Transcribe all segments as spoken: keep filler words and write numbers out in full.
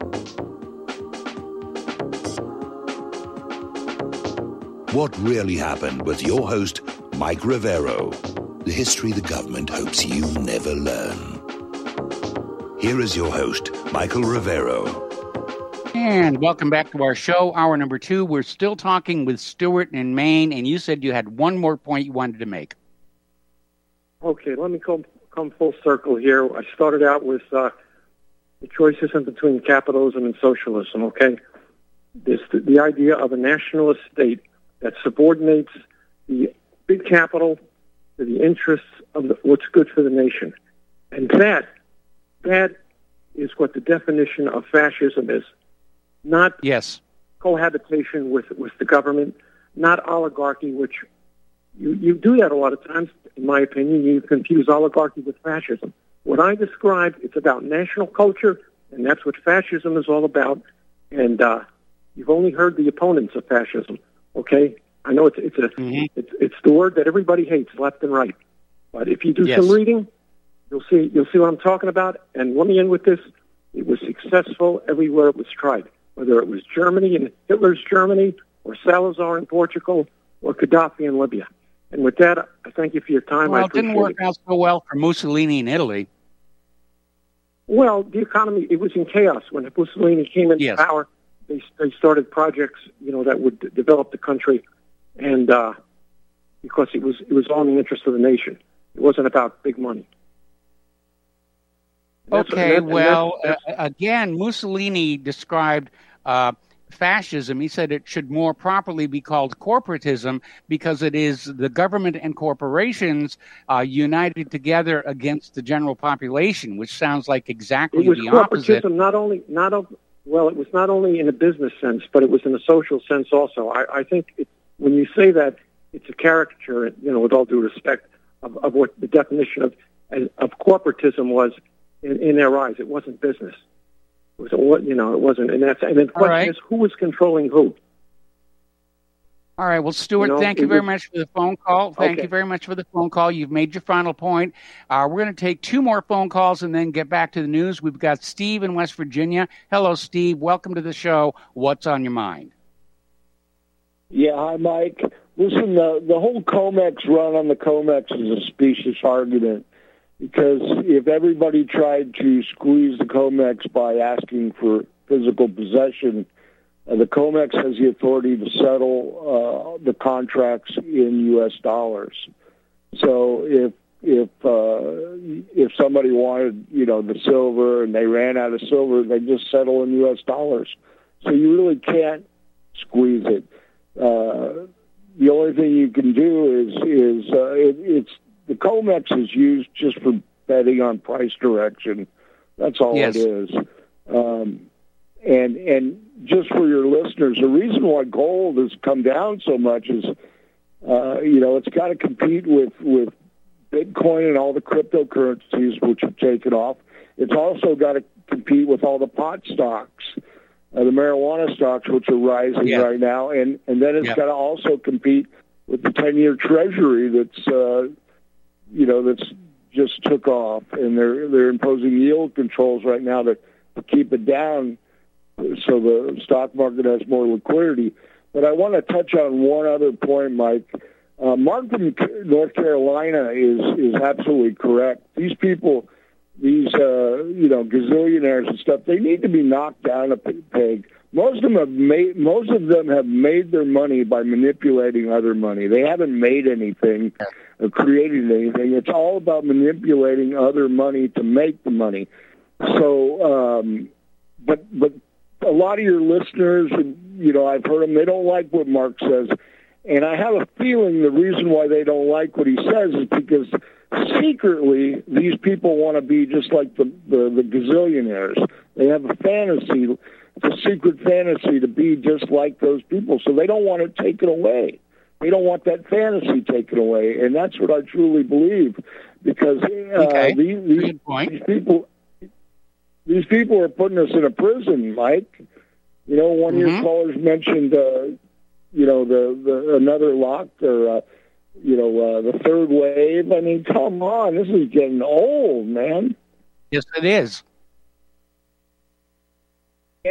What really happened with your host, Mike Rivero. The history the government hopes you never learn. Here is your host, Michael Rivero. And welcome back to our show, hour number two. We're still talking with Stuart in Maine, and you said you had one more point you wanted to make. Okay, let me come, come full circle here. I started out with uh, the choice isn't between capitalism and socialism, okay? This, the, the idea of a nationalist state that subordinates the big capital to the interests of the, what's good for the nation. And that, that is what the definition of fascism is. Not yes. cohabitation with, with the government, not oligarchy, which you, you do that a lot of times, in my opinion. You confuse oligarchy with fascism. What I described, it's about national culture, and that's what fascism is all about. And uh, you've only heard the opponents of fascism, okay? I know it's it's a mm-hmm. it's it's the word that everybody hates, left and right. But if you do yes. some reading, you'll see you'll see what I'm talking about. And let me end with this: it was successful everywhere it was tried. Whether it was Germany and Hitler's Germany, or Salazar in Portugal, or Gaddafi in Libya. And with that, I thank you for your time. Well, I it didn't work it. out so well for Mussolini in Italy. Well, the economy, it was in chaos. When Mussolini came into yes. power, they, they started projects, you know, that would d- develop the country, and uh, because it was it was all in the interest of the nation. It wasn't about big money. Okay, that, well, that's, that's, uh, again, Mussolini described uh, fascism. He said it should more properly be called corporatism because it is the government and corporations uh, united together against the general population, which sounds like exactly the opposite. It was corporatism, not only not of, well, it was not only in a business sense, but it was in a social sense also. I, I think it, when you say that, it's a caricature, you know, with all due respect, of, of what the definition of of corporatism was. In, in their eyes, it wasn't business. It was, you know, it wasn't. And that's and the question right. is, who was controlling who? All right. Well, Stuart, you know, thank you very was, much for the phone call. Thank okay. you very much for the phone call. You've made your final point. Uh, we're going to take two more phone calls and then get back to the news. We've got Steve in West Virginia. Hello, Steve. Welcome to the show. What's on your mind? Yeah, hi, Mike. Listen, the the whole COMEX run on the COMEX is a specious argument. Because if everybody tried to squeeze the COMEX by asking for physical possession, uh, the COMEX has the authority to settle uh, the contracts in U S dollars. So if if uh, if somebody wanted, you know, the silver and they ran out of silver, they just settle in U S dollars. So you really can't squeeze it. Uh, the only thing you can do is is uh, it, it's the COMEX is used just for betting on price direction. That's all yes. it is. Um, and and just for your listeners, the reason why gold has come down so much is, uh, you know, it's got to compete with, with Bitcoin and all the cryptocurrencies which have taken off. It's also got to compete with all the pot stocks, uh, the marijuana stocks, which are rising yeah. right now. And, and then it's yeah. got to also compete with the ten-year Treasury that's, uh, you know, that's just took off, and they're they're imposing yield controls right now to, to keep it down, so the stock market has more liquidity. But I want to touch on one other point, Mike. Uh, Mark from North Carolina is is absolutely correct. These people, these uh, you know gazillionaires and stuff, they need to be knocked down a peg. Most of them have made most of them have made their money by manipulating other money. They haven't made anything or created anything. It's all about manipulating other money to make the money. So, um, but but a lot of your listeners, you know, I've heard them. They don't like what Mark says, and I have a feeling the reason why they don't like what he says is because secretly these people want to be just like the the, the gazillionaires. They have a fantasy. It's a secret fantasy to be just like those people, so they don't want it taken away. They don't want that fantasy taken away, and that's what I truly believe. Because uh, okay. these, these, these people, these people are putting us in a prison, Mike. You know, one mm-hmm. of your callers mentioned, uh, you know, the, the another lock or uh, you know uh, the third wave. I mean, come on, this is getting old, man. Yes, it is.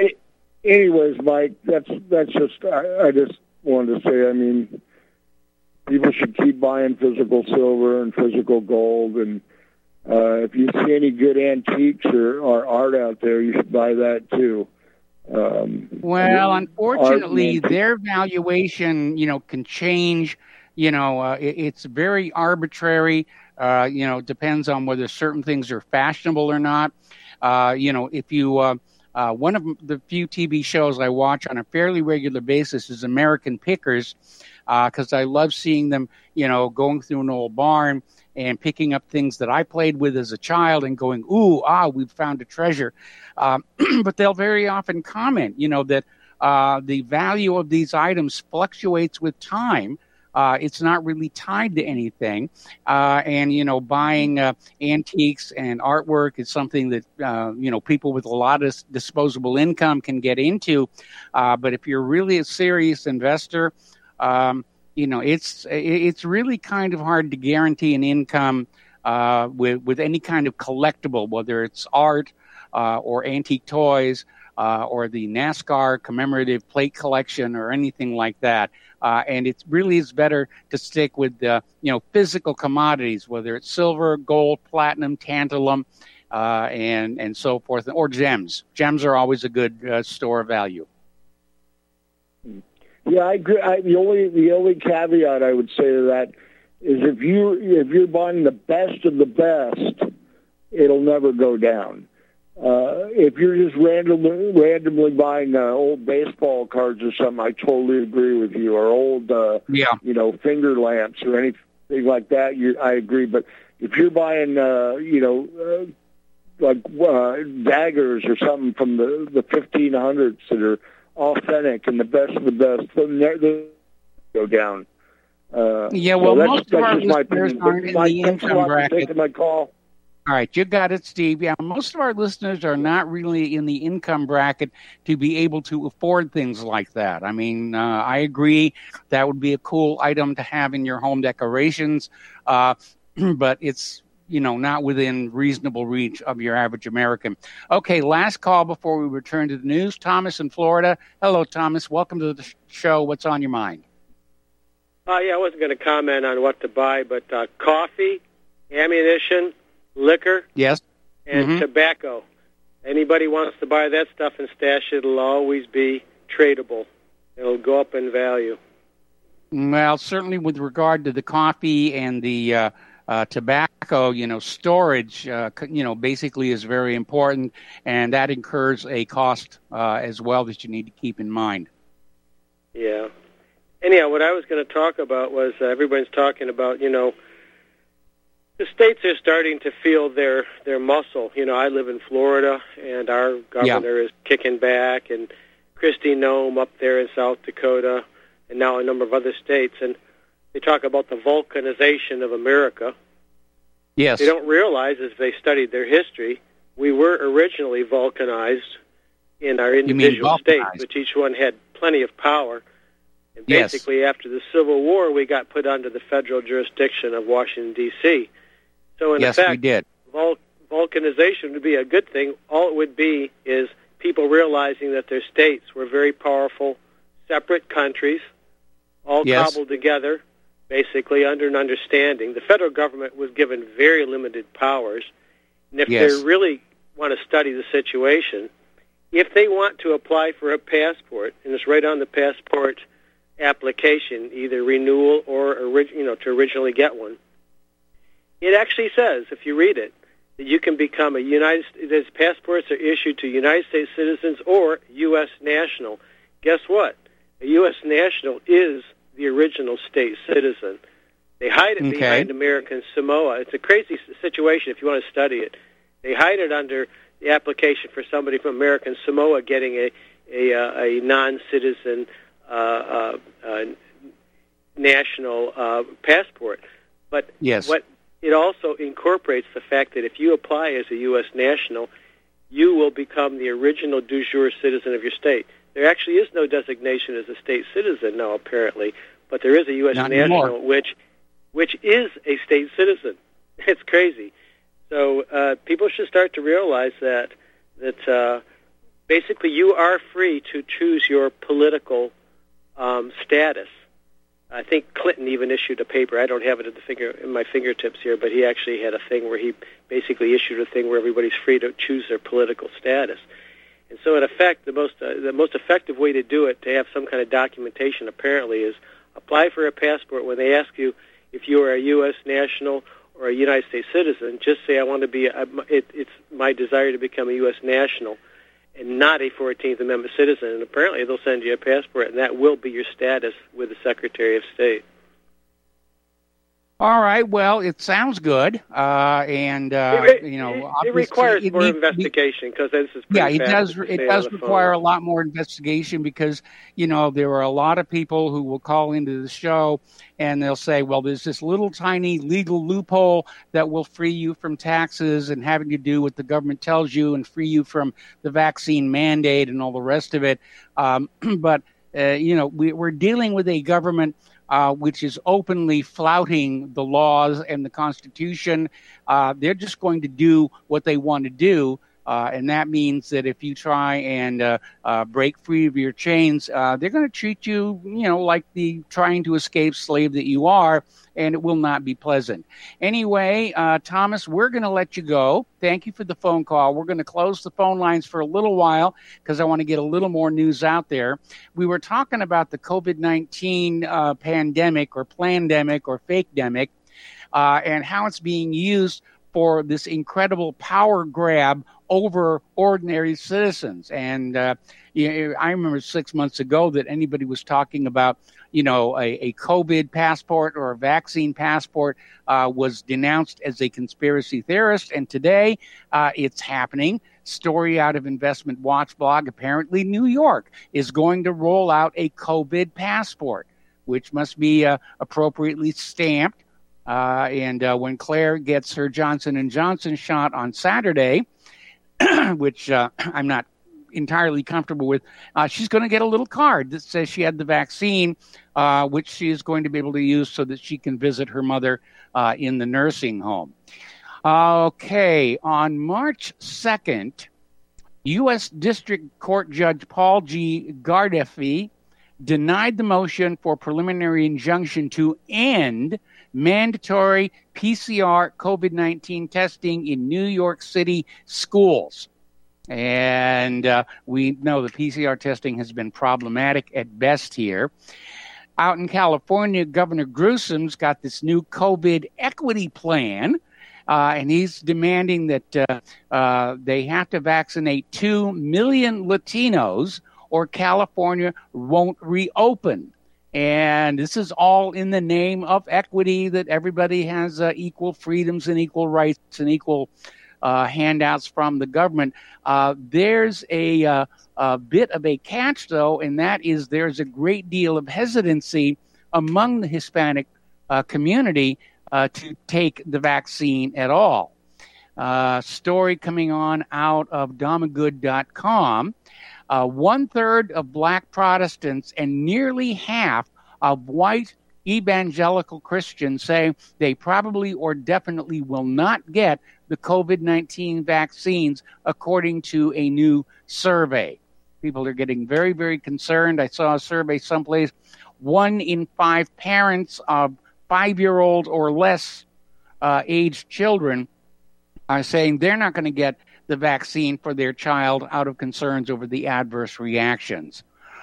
anyways, Mike, that's that's just I, I just wanted to say. I mean, people should keep buying physical silver and physical gold, and uh, if you see any good antiques or, or art out there, you should buy that too. Um, well, unfortunately, their valuation, you know, can change. You know, uh, it, it's very arbitrary. Uh, you know, it depends on whether certain things are fashionable or not. Uh, you know, if you, uh, uh, one of the few T V shows I watch on a fairly regular basis is American Pickers, because uh, I love seeing them, you know, going through an old barn and picking up things that I played with as a child and going, ooh, ah, we've found a treasure. Um, but they'll very often comment, you know, that uh, the value of these items fluctuates with time. Uh, it's not really tied to anything. Uh, and, you know, buying uh, antiques and artwork is something that, uh, you know, people with a lot of disposable income can get into. Uh, but if you're really a serious investor, um, you know, it's it's really kind of hard to guarantee an income uh, with, with any kind of collectible, whether it's art uh, or antique toys uh, or the NASCAR commemorative plate collection or anything like that. Uh, and it really is better to stick with the, you know, physical commodities, whether it's silver, gold, platinum, tantalum, uh, and and so forth, or gems. Gems are always a good uh, store of value. Yeah, I agree. I, the only the only caveat I would say to that is if you if you're buying the best of the best, it'll never go down. Uh, if you're just randomly randomly buying uh, old baseball cards or something, I totally agree with you. Or old, uh, yeah. you know, finger lamps or anything like that, you, I agree. But if you're buying, uh, you know, uh, like uh, daggers or something from the the fifteen hundreds that are authentic and the best of the best, then they go down. Uh, yeah, well, so most of our listeners aren't in the income bracket. Taking my call. All right, you got it, Steve. Yeah, most of our listeners are not really in the income bracket to be able to afford things like that. I mean, uh, I agree that would be a cool item to have in your home decorations, uh, but it's, you know, not within reasonable reach of your average American. Okay, last call before we return to the news. Thomas in Florida. Hello, Thomas. Welcome to the show. What's on your mind? Uh, yeah, I wasn't going to comment on what to buy, but uh, coffee, ammunition, liquor, yes, and mm-hmm. tobacco. Anybody wants to buy that stuff and stash it, it'll always be tradable. It'll go up in value. Well, certainly with regard to the coffee and the uh, uh, tobacco, you know, storage, uh, you know, basically is very important, and that incurs a cost uh, as well that you need to keep in mind. Yeah. Anyhow, what I was going to talk about was uh, everybody's talking about, you know, the states are starting to feel their, their muscle. You know, I live in Florida, and our governor yeah. is kicking back, and Kristi Noem up there in South Dakota, and now a number of other states. And they talk about the vulcanization of America. Yes. They don't realize, as they studied their history, we were originally vulcanized in our individual states, but each one had plenty of power. And basically, yes. after the Civil War, we got put under the federal jurisdiction of Washington, D C So, in yes, effect, we did. Vul- vulcanization would be a good thing. All it would be is people realizing that their states were very powerful, separate countries, all yes. cobbled together, basically under an understanding. The federal government was given very limited powers. And if yes. they really want to study the situation, if they want to apply for a passport, and it's right on the passport application, either renewal or orig- you know to originally get one, it actually says, if you read it, that you can become a United States, passports are issued to United States citizens or U S national. Guess what? A U S national is the original state citizen. They hide it okay. behind American Samoa. It's a crazy situation if you want to study it. They hide it under the application for somebody from American Samoa getting a a, uh, a non-citizen uh, uh, uh, national uh, passport. But yes. what it also incorporates the fact that if you apply as a U S national, you will become the original du jour citizen of your state. There actually is no designation as a state citizen now, apparently, but there is a U S Not national, anymore. which which is a state citizen. It's crazy. So uh, people should start to realize that that uh, basically you are free to choose your political um, status. I think Clinton even issued a paper. I don't have it at the finger in my fingertips here, but he actually had a thing where he basically issued a thing where everybody's free to choose their political status. And so, in effect, the most uh, the most effective way to do it, to have some kind of documentation, apparently, is apply for a passport. When they ask you if you are a U S national or a United States citizen, just say, "I want to be." A, it, it's my desire to become a U S national and not a fourteenth Amendment citizen. And apparently they'll send you a passport, and that will be your status with the Secretary of State. All right. Well, it sounds good, uh, and uh, it, you know, it, it requires it more needs, investigation because this is yeah, pretty it does. It does require phone. a lot more investigation because you know there are a lot of people who will call into the show and they'll say, "Well, there's this little tiny legal loophole that will free you from taxes and having to do what the government tells you and free you from the vaccine mandate and all the rest of it." Um, but uh, you know, we, we're dealing with a government. Uh, which is openly flouting the laws and the Constitution. Uh, they're just going to do what they want to do, uh, and that means that if you try and uh, uh, break free of your chains, uh, they're going to treat you, you know, like the trying to escape slave that you are, and it will not be pleasant. Anyway, uh, Thomas, we're going to let you go. Thank you for the phone call. We're going to close the phone lines for a little while because I want to get a little more news out there. We were talking about the COVID nineteen uh, pandemic or plandemic or fake-demic uh, and how it's being used for this incredible power grab over ordinary citizens. And uh, you know, I remember six months ago that anybody was talking about, you know, a, a COVID passport or a vaccine passport uh, was denounced as a conspiracy theorist. And today uh, it's happening. Story out of Investment Watch blog. Apparently New York is going to roll out a COVID passport, which must be uh, appropriately stamped. Uh, and uh, when Claire gets her Johnson and Johnson shot on Saturday, which uh, I'm not entirely comfortable with, uh, she's going to get a little card that says she had the vaccine, uh, which she is going to be able to use so that she can visit her mother uh, in the nursing home. Okay, on March second, U S District Court Judge Paul G. Gardefee denied the motion for preliminary injunction to end mandatory P C R COVID nineteen testing in New York City schools. And uh, we know the P C R testing has been problematic at best here. Out in California, Governor Newsom's got this new COVID equity plan, uh, and he's demanding that uh, uh, they have to vaccinate two million Latinos or California won't reopen. And this is all in the name of equity, that everybody has uh, equal freedoms and equal rights and equal uh, handouts from the government. Uh, there's a, uh, a bit of a catch, though, and that is there's a great deal of hesitancy among the Hispanic uh, community uh, to take the vaccine at all. Uh, story coming on out of Domagood dot com. Uh, one-third of black Protestants and nearly half of white evangelical Christians say they probably or definitely will not get the COVID nineteen vaccines, according to a new survey. People are getting very, very concerned. I saw a survey someplace. One in five parents of five-year-old or less uh, aged children are saying they're not going to get the vaccine for their child out of concerns over the adverse reactions.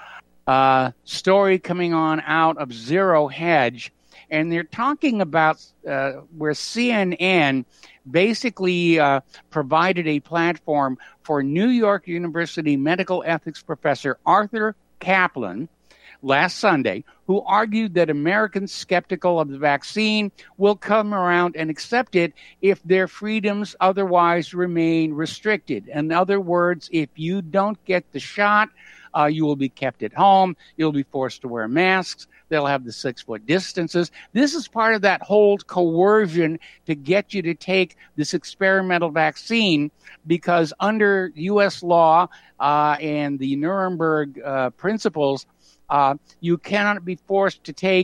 Uh, story coming on out of Zero Hedge, and they're talking about uh, where C N N basically uh, provided a platform for New York University medical ethics professor Arthur Kaplan last Sunday, who argued that Americans skeptical of the vaccine will come around and accept it if their freedoms otherwise remain restricted. In other words, if you don't get the shot, uh, you will be kept at home. You'll be forced to wear masks. They'll have the six-foot distances. This is part of that whole coercion to get you to take this experimental vaccine, because under U S law uh, and the Nuremberg uh, principles, Uh, you cannot be forced to take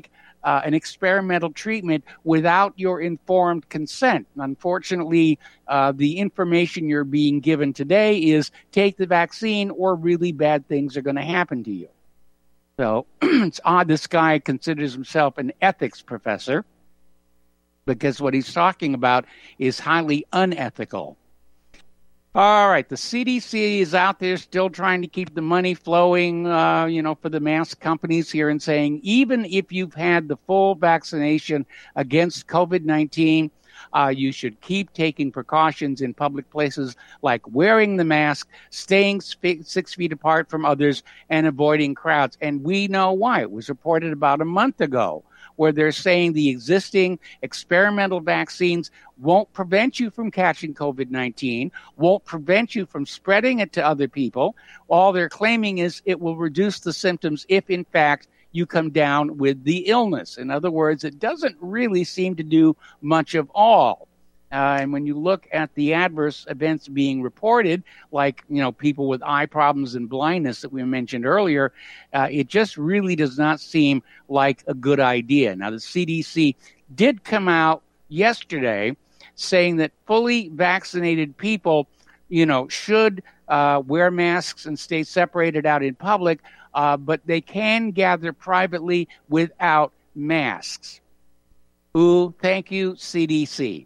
uh, an experimental treatment without your informed consent. Unfortunately, uh, the information you're being given today is take the vaccine or really bad things are going to happen to you. So it's odd this guy considers himself an ethics professor, because what he's talking about is highly unethical. All right, the C D C is out there still trying to keep the money flowing, uh, you know, for the mask companies here, and saying even if you've had the full vaccination against COVID nineteen, uh, you should keep taking precautions in public places like wearing the mask, staying sp- six feet apart from others, and avoiding crowds. And we know why. It was reported about a month ago, where they're saying the existing experimental vaccines won't prevent you from catching COVID nineteen, won't prevent you from spreading it to other people. All they're claiming is it will reduce the symptoms if, in fact, you come down with the illness. In other words, it doesn't really seem to do much of all. Uh, and when you look at the adverse events being reported, like, you know, people with eye problems and blindness that we mentioned earlier, uh, it just really does not seem like a good idea. Now, the C D C did come out yesterday saying that fully vaccinated people, you know, should uh, wear masks and stay separated out in public, uh, but they can gather privately without masks. Ooh, thank you, C D C.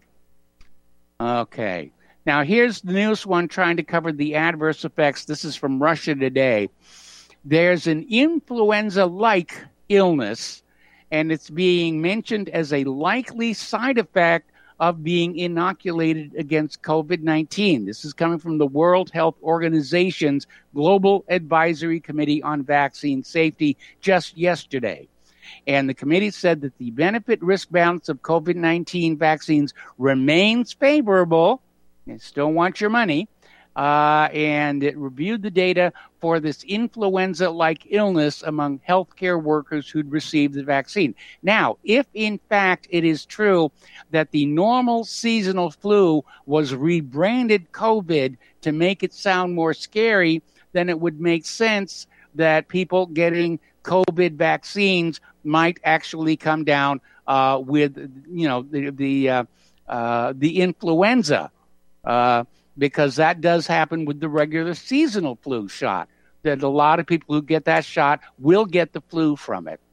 Okay. Now, here's the newest one trying to cover the adverse effects. This is from Russia Today. There's an influenza-like illness, and it's being mentioned as a likely side effect of being inoculated against COVID nineteen. This is coming from the World Health Organization's Global Advisory Committee on Vaccine Safety just yesterday. And the committee said that the benefit-risk balance of COVID nineteen vaccines remains favorable. They still want your money. Uh, and it reviewed the data for this influenza-like illness among healthcare workers who'd received the vaccine. Now, if in fact it is true that the normal seasonal flu was rebranded COVID to make it sound more scary, then it would make sense that people getting COVID vaccines might actually come down uh, with, you know, the the, uh, uh, the influenza, uh, because that does happen with the regular seasonal flu shot. That a lot of people who get that shot will get the flu from it.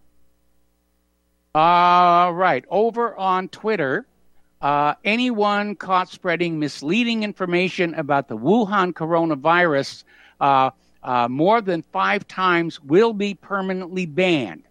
All right, over on Twitter, uh, anyone caught spreading misleading information about the Wuhan coronavirus uh, uh, more than five times will be permanently banned.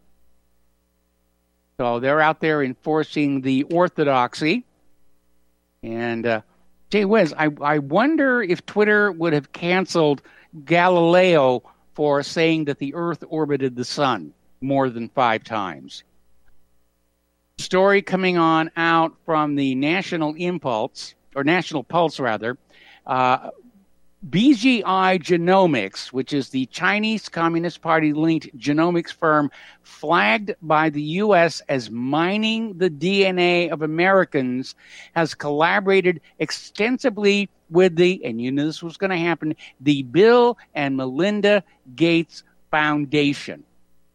So they're out there enforcing the orthodoxy. And, uh, gee whiz, I, I wonder if Twitter would have canceled Galileo for saying that the Earth orbited the sun more than five times. Story coming on out from the National Impulse, or National Pulse, rather. Uh, B G I Genomics, which is the Chinese Communist Party-linked genomics firm flagged by the U S as mining the D N A of Americans, has collaborated extensively with the, and you knew this was going to happen, the Bill and Melinda Gates Foundation.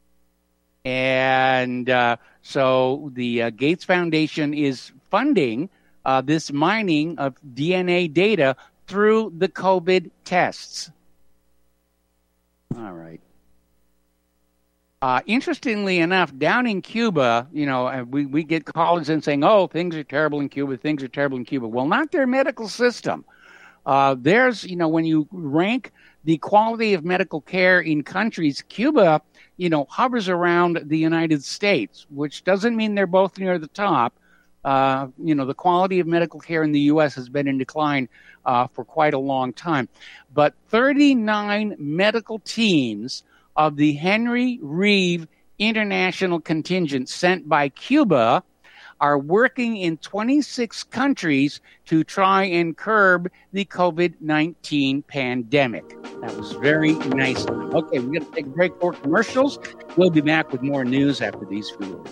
And uh, so the uh, Gates Foundation is funding uh, this mining of D N A data through the COVID tests. All right. Uh, interestingly enough, down in Cuba, you know, we, we get callers in saying, oh, things are terrible in Cuba, things are terrible in Cuba. Well, not their medical system. Uh, there's, you know, when you rank the quality of medical care in countries, Cuba, you know, hovers around the United States, which doesn't mean they're both near the top. Uh, you know, the quality of medical care in the U S has been in decline uh, for quite a long time. But thirty-nine medical teams of the Henry Reeve International Contingent sent by Cuba are working in twenty-six countries to try and curb the COVID nineteen pandemic. That was very nice. Okay, we're going to take a break for commercials. We'll be back with more news after these few words.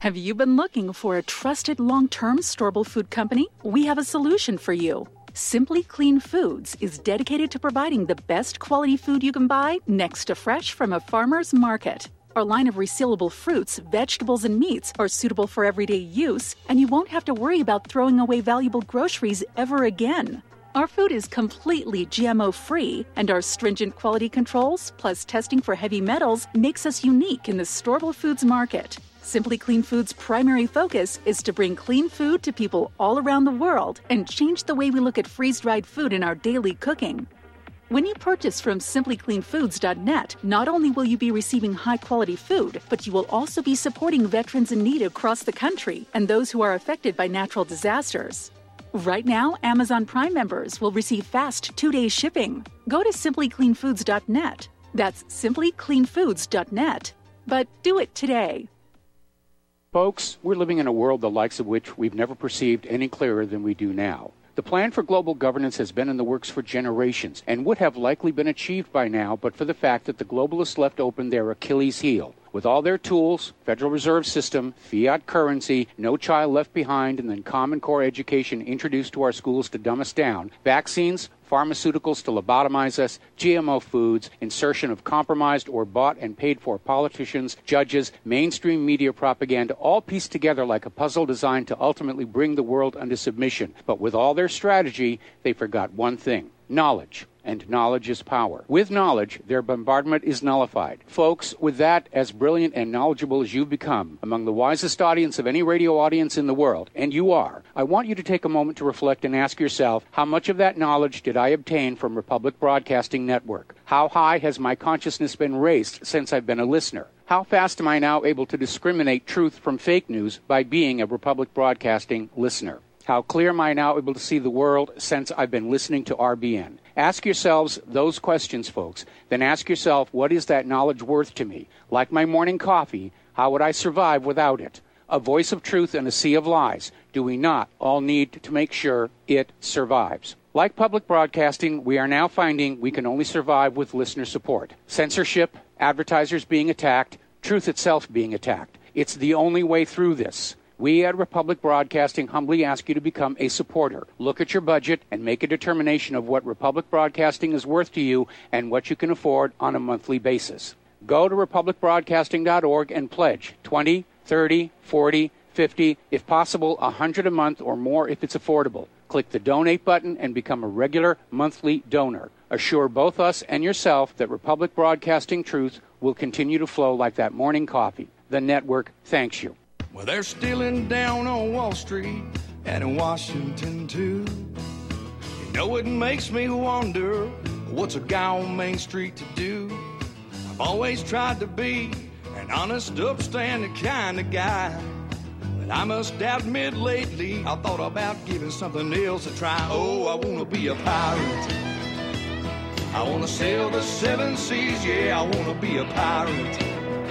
Have you been looking for a trusted long-term storable food company? We have a solution for you. Simply Clean Foods is dedicated to providing the best quality food you can buy next to fresh from a farmer's market. Our line of resealable fruits, vegetables, and meats are suitable for everyday use, and you won't have to worry about throwing away valuable groceries ever again. Our food is completely G M O-free, and our stringent quality controls, plus testing for heavy metals, makes us unique in the storable foods market. Simply Clean Foods' primary focus is to bring clean food to people all around the world and change the way we look at freeze-dried food in our daily cooking. When you purchase from simply clean foods dot net, not only will you be receiving high-quality food, but you will also be supporting veterans in need across the country and those who are affected by natural disasters. Right now, Amazon Prime members will receive fast two-day shipping. Go to simply clean foods dot net. That's simply clean foods dot net. But do it today. Folks, we're living in a world the likes of which we've never perceived any clearer than we do now. The plan for global governance has been in the works for generations and would have likely been achieved by now but for the fact that the globalists left open their Achilles heel. With all their tools, Federal Reserve System, fiat currency, no child left behind, and then Common Core education introduced to our schools to dumb us down, vaccines, pharmaceuticals to lobotomize us, G M O foods, insertion of compromised or bought and paid for politicians, judges, mainstream media propaganda, all pieced together like a puzzle designed to ultimately bring the world under submission. But with all their strategy, they forgot one thing: knowledge. And knowledge is power. With knowledge, their bombardment is nullified. Folks, with that, as brilliant and knowledgeable as you've become, among the wisest audience of any radio audience in the world, and you are, I want you to take a moment to reflect and ask yourself, how much of that knowledge did I obtain from Republic Broadcasting Network? How high has my consciousness been raised since I've been a listener? How fast am I now able to discriminate truth from fake news by being a Republic Broadcasting listener? How clear am I now able to see the world since I've been listening to R B N? Ask yourselves those questions, folks. Then ask yourself, what is that knowledge worth to me? Like my morning coffee, how would I survive without it? A voice of truth in a sea of lies. Do we not all need to make sure it survives? Like public broadcasting, we are now finding we can only survive with listener support. Censorship, advertisers being attacked, truth itself being attacked. It's the only way through this. We at Republic Broadcasting humbly ask you to become a supporter. Look at your budget and make a determination of what Republic Broadcasting is worth to you and what you can afford on a monthly basis. Go to republic broadcasting dot org and pledge twenty, thirty, forty, fifty, if possible, one hundred a month or more if it's affordable. Click the donate button and become a regular monthly donor. Assure both us and yourself that Republic Broadcasting truth will continue to flow like that morning coffee. The network thanks you. Well, they're stealing down on Wall Street and in Washington, too. You know, it makes me wonder, what's a guy on Main Street to do? I've always tried to be an honest, upstanding kind of guy. But I must admit lately, I thought about giving something else a try. Oh, I want to be a pirate. I want to sail the seven seas, yeah, I want to be a pirate.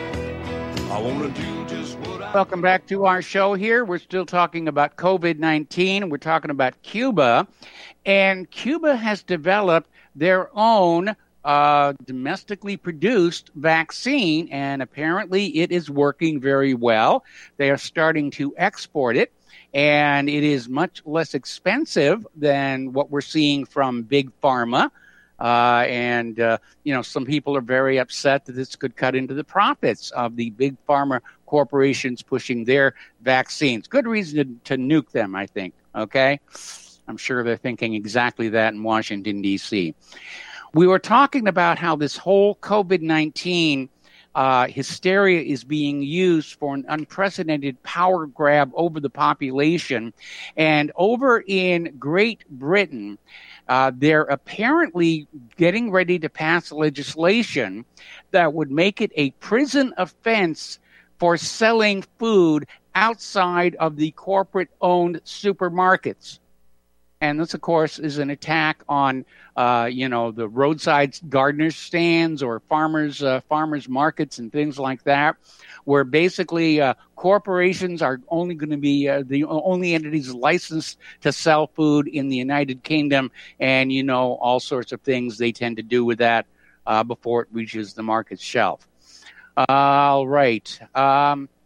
I want to do just what I... Welcome back to our show here. We're still talking about COVID nineteen. We're talking about Cuba. And Cuba has developed their own uh, domestically produced vaccine, and apparently it is working very well. They are starting to export it, and it is much less expensive than what we're seeing from Big Pharma. Uh, and, uh, you know, some people are very upset that this could cut into the profits of the big pharma corporations pushing their vaccines. Good reason to, to nuke them, I think, okay? I'm sure they're thinking exactly that in Washington, D C. We were talking about how this whole COVID nineteen uh, hysteria is being used for an unprecedented power grab over the population. And over in Great Britain, Uh, they're apparently getting ready to pass legislation that would make it a prison offense for selling food outside of the corporate-owned supermarkets. And this, of course, is an attack on, uh, you know, the roadside gardener stands or farmers, uh, farmers markets and things like that, where basically uh, corporations are only going to be uh, the only entities licensed to sell food in the United Kingdom, and, you know, all sorts of things they tend to do with that uh, before it reaches the market shelf. Uh, all right. Um,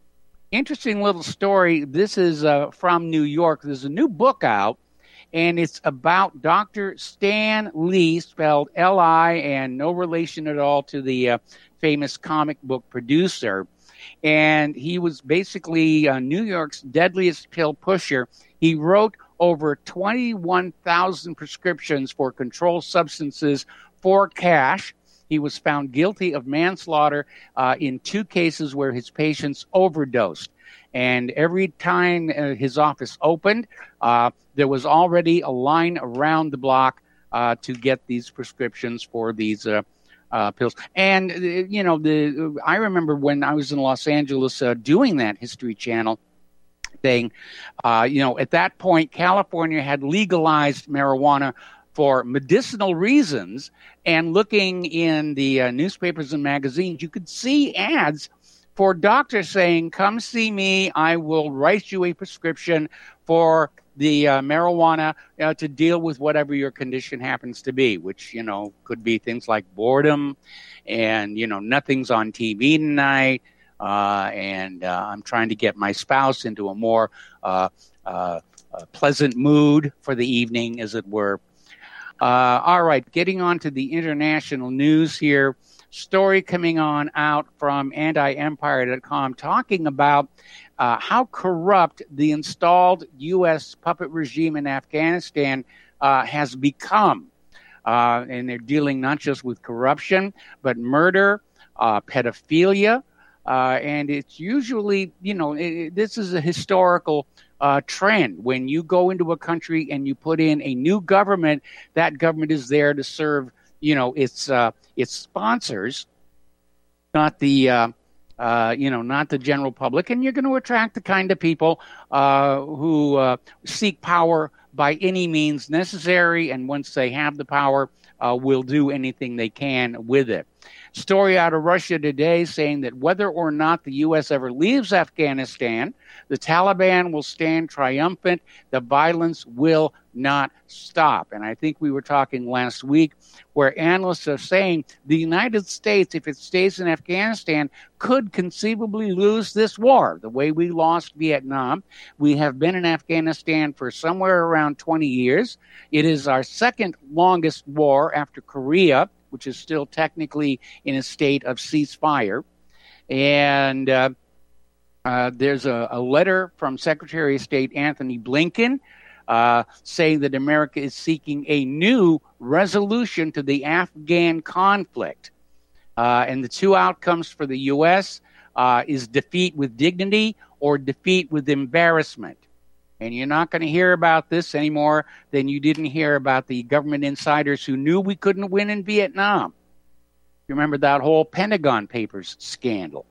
interesting little story. This is uh, from New York. There's a new book out, and it's about Doctor Stan Lee, spelled L I, and no relation at all to the uh, famous comic book producer. And he was basically uh, New York's deadliest pill pusher. He wrote over twenty-one thousand prescriptions for controlled substances for cash. He was found guilty of manslaughter uh, in two cases where his patients overdosed. And every time uh, his office opened, uh, there was already a line around the block uh, to get these prescriptions for these uh, uh, pills. And, uh, you know, the I remember when I was in Los Angeles uh, doing that History Channel thing, uh, you know, at that point, California had legalized marijuana for medicinal reasons, and looking in the uh, newspapers and magazines, you could see ads for doctors saying, come see me, I will write you a prescription for the uh, marijuana uh, to deal with whatever your condition happens to be, which, you know, could be things like boredom and, you know, nothing's on T V tonight, uh, and uh, I'm trying to get my spouse into a more uh, uh, uh, pleasant mood for the evening, as it were. Uh, all right, getting on to the international news here. Story coming on out from anti empire dot com talking about uh, how corrupt the installed U S puppet regime in Afghanistan uh, has become. Uh, and they're dealing not just with corruption, but murder, uh, pedophilia. Uh, and it's usually, you know, it, this is a historical Uh, trend. When you go into a country and you put in a new government, that government is there to serve, you know, its uh, its sponsors, not the uh, uh, you know, not the general public. And you're going to attract the kind of people uh, who uh, seek power by any means necessary, and once they have the power, uh, will do anything they can with it. Story out of Russia today saying that whether or not the U S ever leaves Afghanistan, the Taliban will stand triumphant. The violence will not stop. And I think we were talking last week where analysts are saying the United States, if it stays in Afghanistan, could conceivably lose this war, the way we lost Vietnam. We have been in Afghanistan for somewhere around twenty years. It is our second longest war after Korea, which is still technically in a state of ceasefire. And uh, uh, there's a, a letter from Secretary of State Anthony Blinken uh, saying that America is seeking a new resolution to the Afghan conflict. Uh, and the two outcomes for the U S uh, is defeat with dignity or defeat with embarrassment. And you're not going to hear about this any more than you didn't hear about the government insiders who knew we couldn't win in Vietnam. You remember that whole Pentagon Papers scandal.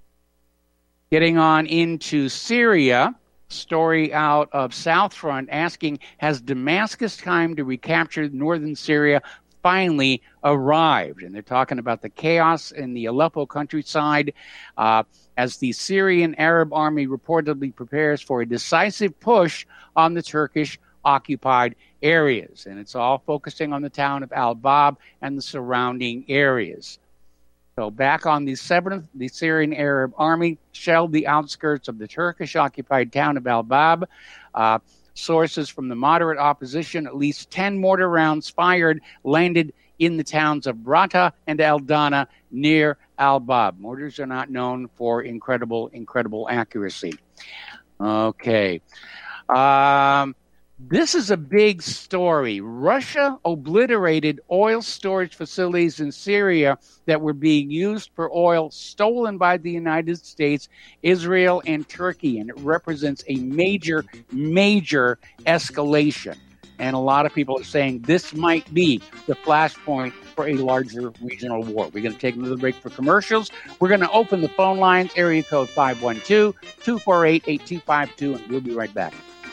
Getting on into Syria, story out of South Front asking, has Damascus time to recapture northern Syria finally arrived? And they're talking about the chaos in the Aleppo countryside uh, as the Syrian Arab army reportedly prepares for a decisive push on the Turkish-occupied areas. And it's all focusing on the town of Al-Bab and the surrounding areas. So back on the seventh, the Syrian Arab army shelled the outskirts of the Turkish-occupied town of Al-Bab. Uh, sources from the moderate opposition, at least ten mortar rounds fired, landed in the towns of Brata and Aldana near Al-Bab. Mortars are not known for incredible, incredible accuracy. Okay. Um, this is a big story. Russia obliterated oil storage facilities in Syria that were being used for oil stolen by the United States, Israel, and Turkey. And it represents a major, major escalation. And a lot of people are saying this might be the flashpoint for a larger regional war. We're going to take another break for commercials. We're going to open the phone lines, area code five one two, two four eight, eight two five two, and we'll be right back.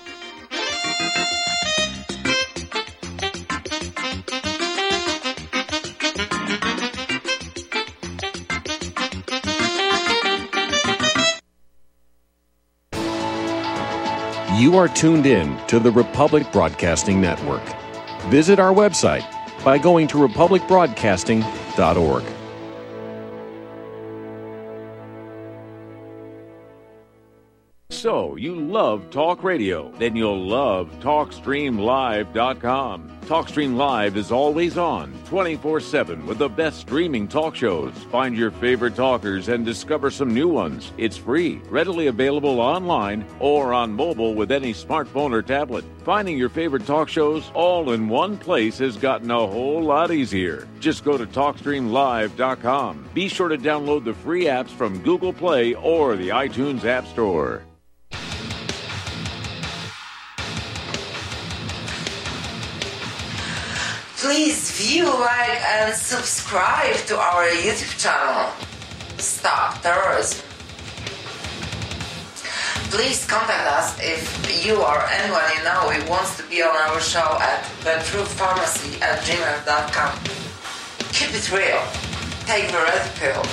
You are tuned in to the Republic Broadcasting Network. Visit our website by going to republic broadcasting dot org. So, you love talk radio? Then you'll love talk stream live dot com. TalkStream Live is always on, twenty-four seven, with the best streaming talk shows. Find your favorite talkers and discover some new ones. It's free, readily available online or on mobile with any smartphone or tablet. Finding your favorite talk shows all in one place has gotten a whole lot easier. Just go to talk stream live dot com. Be sure to download the free apps from Google Play or the iTunes App Store. Please view, like, and subscribe to our YouTube channel. Stop Terrorism. Please contact us if you or anyone you know who wants to be on our show at the truth pharmacy at gmail dot com. Keep it real. Take the red pill.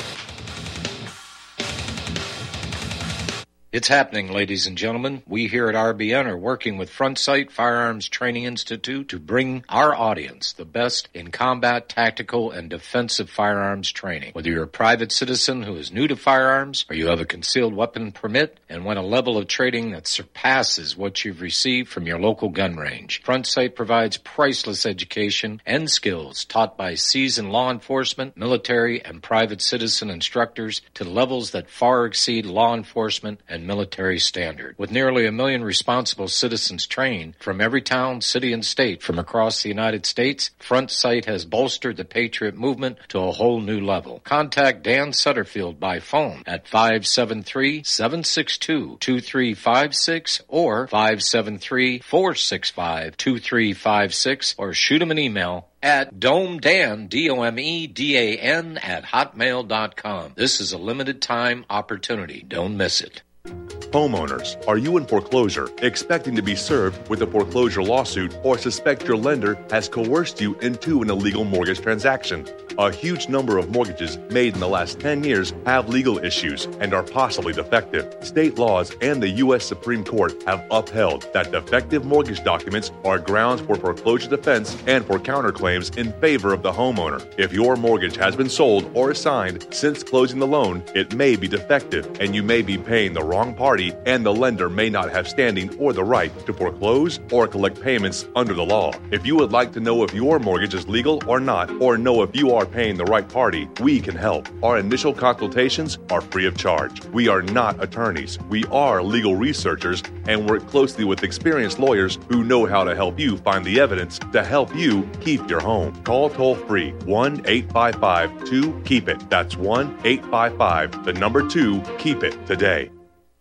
It's happening, ladies and gentlemen. We here at R B N are working with Front Sight Firearms Training Institute to bring our audience the best in combat, tactical, and defensive firearms training. Whether you're a private citizen who is new to firearms or you have a concealed weapon permit and want a level of training that surpasses what you've received from your local gun range, Front Sight provides priceless education and skills taught by seasoned law enforcement, military, and private citizen instructors to levels that far exceed law enforcement and military standard. With nearly a million responsible citizens trained from every town, city, and state from across the United States, Front Sight has bolstered the Patriot movement to a whole new level. Contact Dan Sutterfield by phone at five seven three, seven six two, two three five six or five seven three, four six five, two three five six or shoot him an email at domedan, D O M E D A N, at hotmail dot com. This is a limited time opportunity. Don't miss it. Homeowners, are you in foreclosure, expecting to be served with a foreclosure lawsuit, or suspect your lender has coerced you into an illegal mortgage transaction? A huge number of mortgages made in the last ten years have legal issues and are possibly defective. State laws and the U S Supreme Court have upheld that defective mortgage documents are grounds for foreclosure defense and for counterclaims in favor of the homeowner. If your mortgage has been sold or assigned since closing the loan, it may be defective and you may be paying the wrong party, and the lender may not have standing or the right to foreclose or collect payments under the law. If you would like to know if your mortgage is legal or not, or know if you are paying the right party, we can help. Our initial consultations are free of charge. We are not attorneys. We are legal researchers and work closely with experienced lawyers who know how to help you find the evidence to help you keep your home. Call toll-free one eight five five two keep it. That's one eight five five, the number two, keep it today.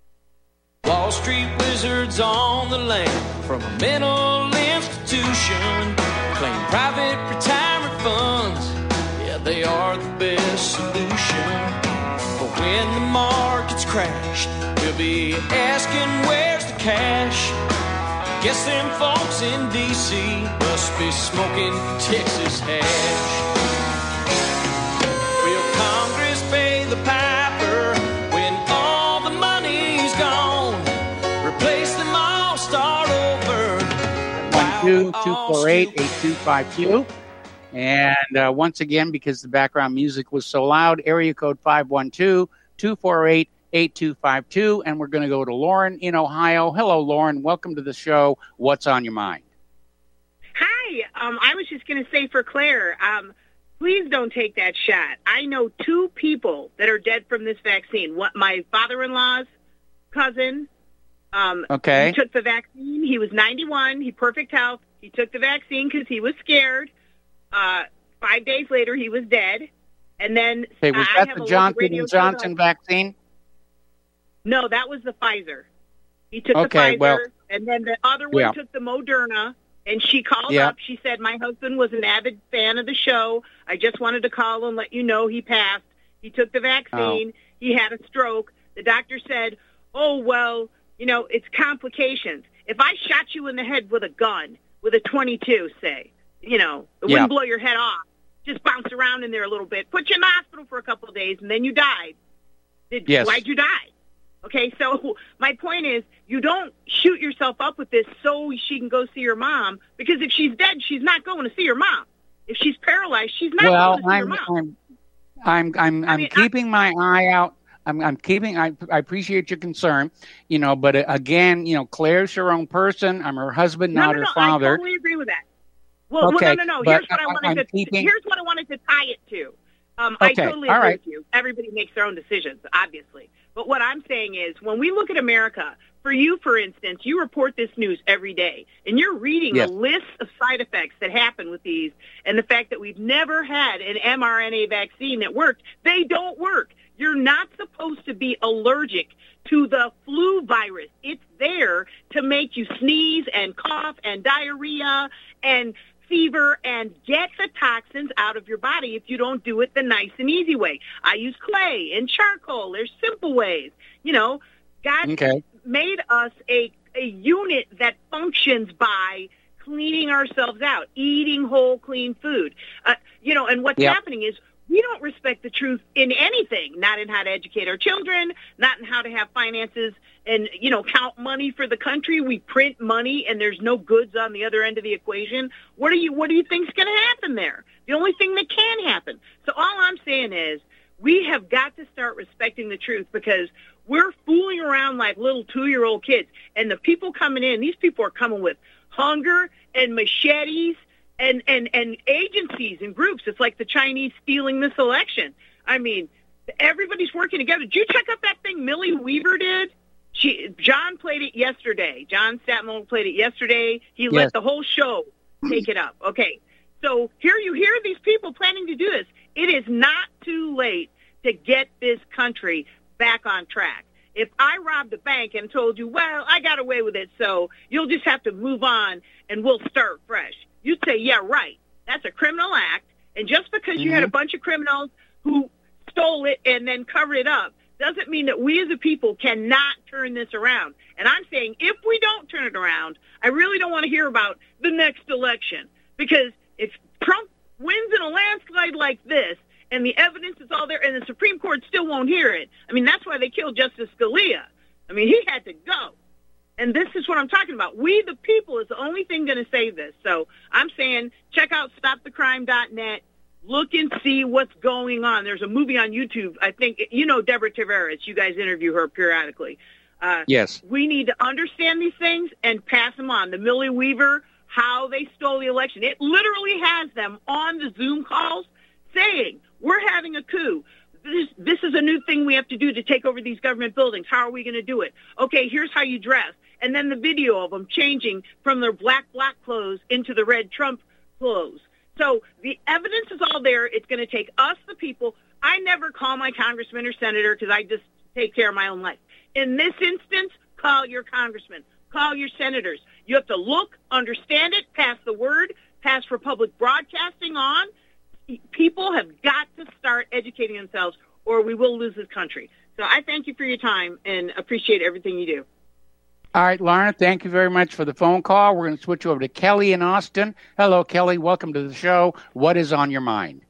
Wall Street wizards on the land from a mental institution claim private retirement funds. Yeah, they are the best solution. But when the markets crash, we'll be asking where's the cash. Guess them folks in D C must be smoking Texas hash. Will Congress pay the piper when all the money's gone? Replace them all, start over. one two two four eight, eight two five two. And uh, once again, because the background music was so loud, area code five one two, two four eight, eight two five two. And we're going to go to Lauren in Ohio. Hello, Lauren. Welcome to the show. What's on your mind? Hi. Um, I was just going to say for Claire, um, please don't take that shot. I know two people that are dead from this vaccine. What, my father-in-law's cousin. Um, okay. He took the vaccine. He was ninety-one. He perfect health. He took the vaccine because he was scared. Uh, five days later, he was dead. And then hey, was I that have the a Johnson and Johnson vaccine? No, that was the Pfizer. He took okay, the Pfizer, well, and then the other one yeah. took the Moderna. And she called yeah. up. She said, my husband was an avid fan of the show. I just wanted to call and let you know he passed. He took the vaccine. Oh. He had a stroke. The doctor said, oh, well, you know, it's complications. If I shot you in the head with a gun, with a twenty-two, say, you know, it yeah. wouldn't blow your head off. Just bounce around in there a little bit. Put you in the hospital for a couple of days, and then you died. Did, yes. Why'd you die? Okay, so my point is, you don't shoot yourself up with this so she can go see your mom, because if she's dead, she's not going to see her mom. If she's paralyzed, she's not well, going to see I'm, her mom. I'm, I'm, I'm, I I'm mean, keeping I, my eye out. I'm, I'm keeping. I, I appreciate your concern, you know. But uh, again, you know, Claire's her own person. I'm her husband, no, not no, her no, father. I totally agree with that. Well, okay, well no, no, no. Here's what I, I wanted I'm to. keeping... Here's what I wanted to tie it to. Um, okay. I totally All agree right. with you. Everybody makes their own decisions, obviously. But what I'm saying is, when we look at America, for you, for instance, you report this news every day, and you're reading yes. a list of side effects that happen with these, and the fact that we've never had an mRNA vaccine that worked. They don't work. You're not supposed to be allergic to the flu virus. It's there to make you sneeze and cough and diarrhea and fever and get the toxins out of your body if you don't do it the nice and easy way. I use clay and charcoal. There's simple ways. You know, God okay. made us a, a unit that functions by cleaning ourselves out, eating whole, clean food. Uh, you know, and what's yep. happening is we don't respect the truth in anything, not in how to educate our children, not in how to have finances and, you know, count money for the country. We print money and there's no goods on the other end of the equation. What do you, what do you think's going to happen there? The only thing that can happen. So all I'm saying is we have got to start respecting the truth, because we're fooling around like little two-year-old kids. And the people coming in, these people are coming with hunger and machetes and, and, and agencies and groups. It's like the Chinese stealing this election. I mean, everybody's working together. Did you check out that thing Millie Weaver did? She, John played it yesterday. John Statman played it yesterday. He yes. let the whole show take it up. Okay, so here you hear these people planning to do this. It is not too late to get this country back on track. If I robbed a bank and told you, well, I got away with it, so you'll just have to move on and we'll start fresh, you'd say, yeah, right. That's a criminal act. And just because mm-hmm. you had a bunch of criminals who stole it and then covered it up doesn't mean that we as a people cannot turn this around. And I'm saying if we don't turn it around, I really don't want to hear about the next election. Because if Trump wins in a landslide like this, and the evidence is all there, and the Supreme Court still won't hear it. I mean, that's why they killed Justice Scalia. I mean, he had to go. And this is what I'm talking about. We, the people, is the only thing going to save this. So I'm saying check out stop the crime dot net. Look and see what's going on. There's a movie on YouTube. I think, you know Deborah Tavares. You guys interview her periodically. Uh, yes. We need to understand these things and pass them on. The Millie Weaver, how they stole the election. It literally has them on the Zoom calls saying, we're having a coup. This, this is a new thing we have to do to take over these government buildings. How are we going to do it? Okay, here's how you dress. And then the video of them changing from their black, black clothes into the red Trump clothes. So the evidence is all there. It's going to take us, the people. I never call my congressman or senator because I just take care of my own life. In this instance, call your congressman. Call your senators. You have to look, understand it, pass the word, pass for public broadcasting on. People have got to start educating themselves or we will lose this country. So I thank you for your time and appreciate everything you do. All right, Lorna, thank you very much for the phone call. We're going to switch over to Kelly in Austin. Hello, Kelly. Welcome to the show. What is on your mind?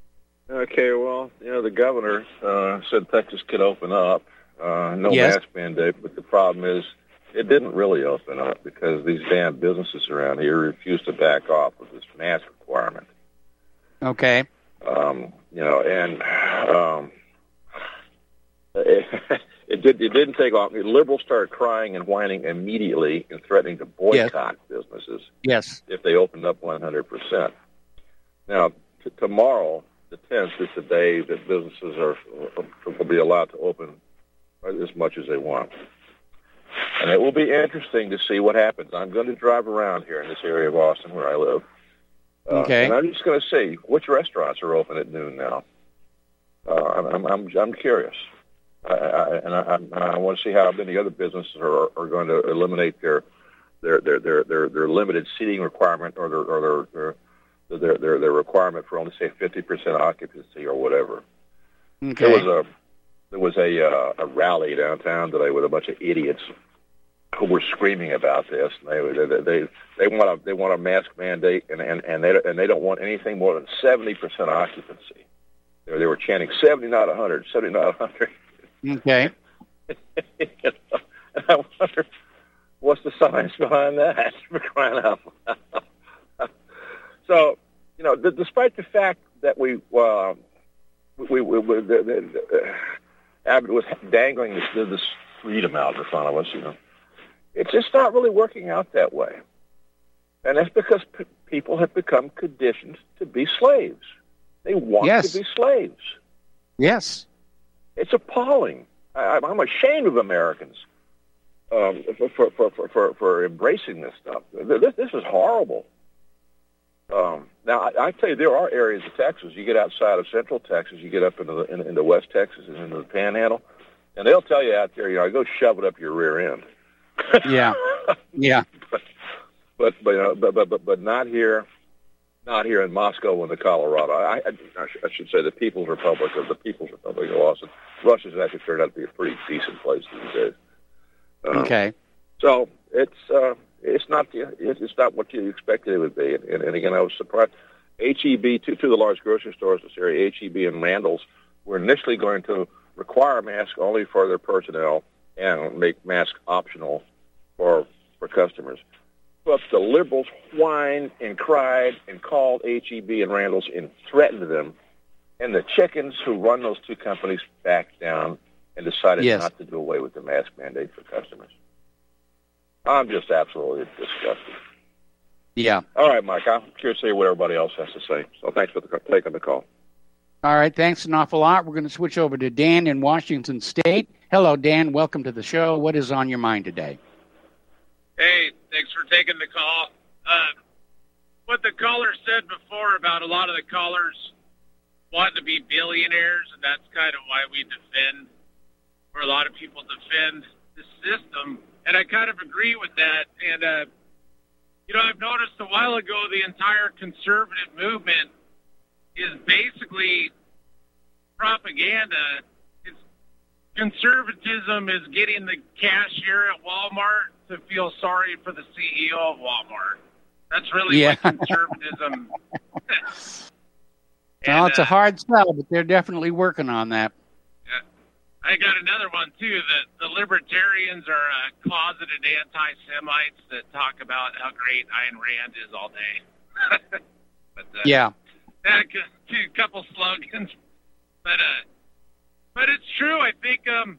Okay, well, you know, the governor uh, said Texas could open up. Uh, no yes. mask mandate, but the problem is it didn't really open up because these damn businesses around here refused to back off of this mask requirement. Okay. Um, you know, and um, it, it, did, it didn't take off. Liberals started crying and whining immediately and threatening to boycott yes. businesses yes. if they opened up one hundred percent. Now, t- tomorrow, the tenth, is the day that businesses are will be allowed to open as much as they want. And it will be interesting to see what happens. I'm going to drive around here in this area of Austin where I live. Uh, okay. And I'm just going to see which restaurants are open at noon now. Uh, I'm, I'm, I'm curious. I, I, and I, I want to see how many other businesses are, are going to eliminate their their their their, their, their limited seating requirement or their or their their, their, their, their requirement for only say fifty percent occupancy or whatever. Okay. There was a there was a uh, a rally downtown today with a bunch of idiots who were screaming about this. They they they, they want a they want a mask mandate and, and, and they and they don't want anything more than seventy percent occupancy. They, they were chanting seventy, not a hundred, seventy, not a hundred. Okay. You know, and I wonder what's the science behind that? For crying out loud. So, you know, d- despite the fact that we, uh, we, we, we the, the, the, Abbott was dangling this, this freedom out in front of us, you know. It's just not really working out that way. And that's because p- people have become conditioned to be slaves. They want yes. to be slaves. Yes. It's appalling. I, I'm ashamed of Americans um, for, for, for, for, for embracing this stuff. This, this is horrible. Um, now, I, I tell you, there are areas of Texas. You get outside of Central Texas, you get up into the, in, into West Texas and into the Panhandle, and they'll tell you out there, you know, go shove it up your rear end. Yeah, yeah. But but but, uh, but but but but not here, not here in Moscow and the Colorado. I, I, I should say the People's Republic of the People's Republic of Austin. Russia's actually turned out to be a pretty decent place these days. Um, okay. So it's uh, it's not the, it's not what you expected it would be. And, and again, I was surprised. H E B, two, two of the large grocery stores in this area, H E B and Randall's, were initially going to require masks only for their personnel and make masks optional for for customers. But the liberals whined and cried and called H E B and Randall's and threatened them. And the chickens who run those two companies backed down and decided yes. not to do away with the mask mandate for customers. I'm just absolutely disgusted. Yeah. All right, Mike, I'm curious to hear what everybody else has to say. So thanks for the, taking the call. All right, thanks an awful lot. We're going to switch over to Dan in Washington State. Hello, Dan. Welcome to the show. What is on your mind today? Hey, thanks for taking the call. Uh, what the caller said before about a lot of the callers wanting to be billionaires, and that's kind of why we defend, or a lot of people defend the system, and I kind of agree with that. And, uh, you know, I've noticed a while ago the entire conservative movement is basically propaganda. It's, conservatism is getting the cashier at Walmart to feel sorry for the C E O of Walmart. That's really yeah. what conservatism and, well, it's a hard sell, but they're definitely working on that. Yeah. I got another one, too, that the libertarians are uh, closeted anti-Semites that talk about how great Ayn Rand is all day. but, uh, yeah. That, a couple slogans. But, uh, but it's true. I think, um,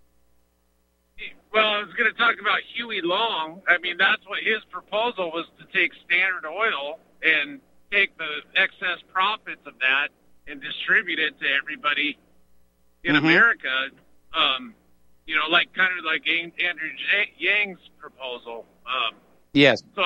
well, I was going to talk about Huey Long. I mean, that's what his proposal was, to take Standard Oil and take the excess profits of that and distribute it to everybody in mm-hmm. America. Um, you know, like kind of like Andrew Yang's proposal. Um, yes. So,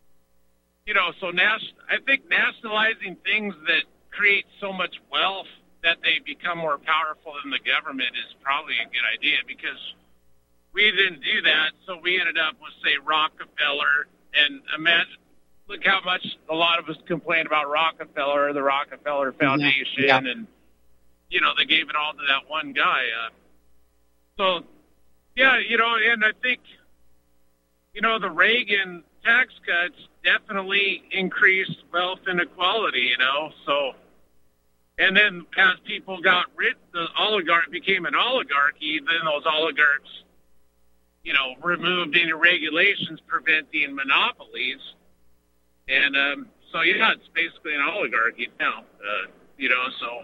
you know, so nas- I think nationalizing things that create so much wealth that they become more powerful than the government is probably a good idea, because we didn't do that, so we ended up with, say, Rockefeller, and imagine, look how much a lot of us complain about Rockefeller, the Rockefeller Foundation, yeah. and, you know, they gave it all to that one guy. Uh, so, yeah, you know, and I think, you know, the Reagan tax cuts definitely increased wealth inequality, you know, so, and then as people got rid, the oligarch became an oligarchy, then those oligarchs, you know, removed any regulations preventing monopolies. And um, so, yeah, it's basically an oligarchy now, uh, you know, so